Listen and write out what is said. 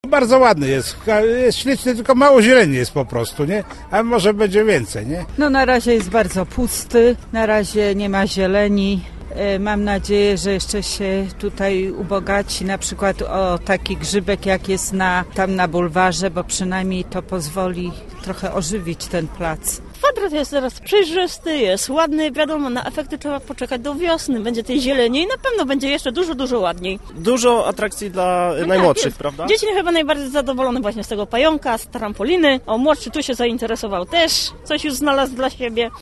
Bardzo ładny jest śliczny, tylko mało zieleni jest po prostu, nie? A może będzie więcej, nie? No na razie jest bardzo pusty, na razie nie ma zieleni. Mam nadzieję, że jeszcze się tutaj ubogaci na przykład o taki grzybek jak jest tam na bulwarze, bo przynajmniej to pozwoli trochę ożywić ten plac. Kwadrat jest teraz przejrzysty, jest ładny, wiadomo, na efekty trzeba poczekać do wiosny, będzie tej zieleni i na pewno będzie jeszcze dużo ładniej. Dużo atrakcji dla najmłodszych, tak, prawda? Dzieci chyba najbardziej zadowolone właśnie z tego pająka, z trampoliny. O, młodszy tu się zainteresował też, coś już znalazł dla siebie.